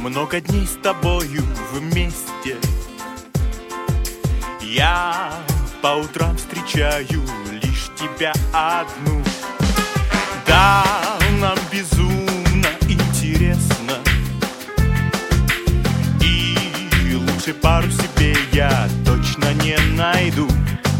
много дней с тобою вместе. Я по утрам встречаю лишь тебя одну. Да, нам безумно интересно, и лучше пару себе я точно не найду.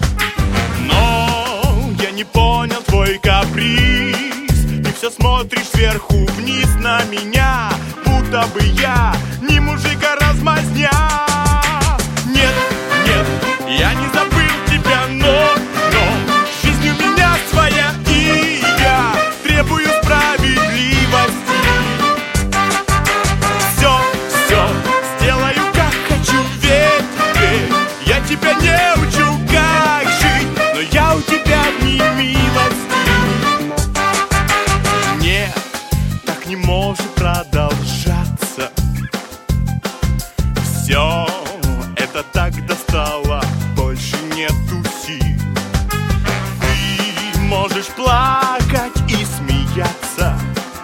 Но я не понял твой каприз. Ты все смотришь сверху вниз на меня, будто бы я не мужик, а размазня. Нет, нет, я не забыл тебя, но жизнь у меня своя, и я требую справедливости. Все сделаю, как хочу, верь, верь. Я тебя не учу, как жить, но я у тебя одни милости. Нет, так не может продолжаться. Все это так достало, больше нету сил. Ты можешь плакать и смеяться,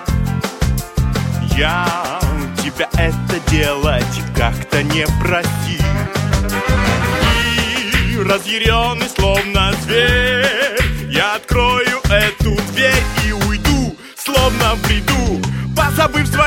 я тебя это делать как-то не просил. И разъяренный, словно зверь, я открою эту дверь и уйду, словно в бреду, позабыв свои